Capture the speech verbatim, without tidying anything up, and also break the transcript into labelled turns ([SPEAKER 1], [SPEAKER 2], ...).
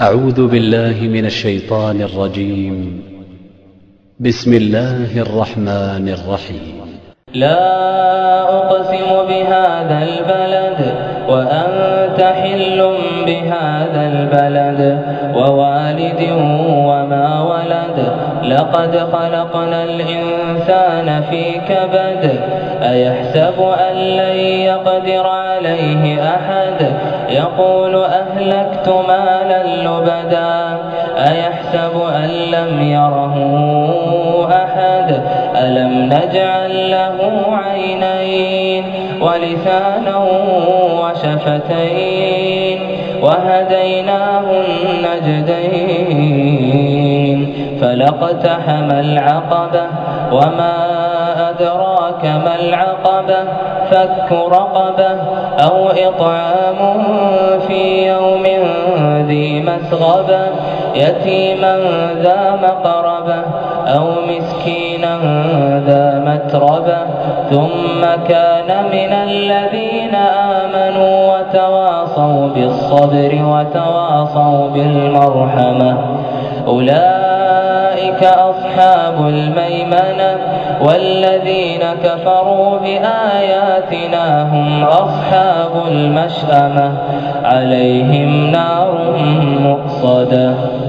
[SPEAKER 1] أعوذ بالله من الشيطان الرجيم. بسم الله الرحمن الرحيم.
[SPEAKER 2] لا أقسم بهذا البلد وأنت حل بهذا البلد ووالد وما ولد لقد خلقنا الإنسان في كبد أيحسب أن لن يقدر عليه أحد يقول أهلكت مالا لبدا أيحسب أن لم يره أحد ألم نجعل له عينين ولسانا وشفتين وهديناه النجدين فلاقتحم العقبة وما أدراك ما العقبة فك رقبة أو إطعام في يوم ذي مسغبة يتيما ذا مقربة أو مسكينا ذا متربة ثم كان من الذين آمنوا وتواصوا بالصبر وتواصوا بالمرحمة أولئك أصحاب الميمنة والذين كفروا بآياتنا هم أصحاب المشأمة عليهم نار مؤصدة.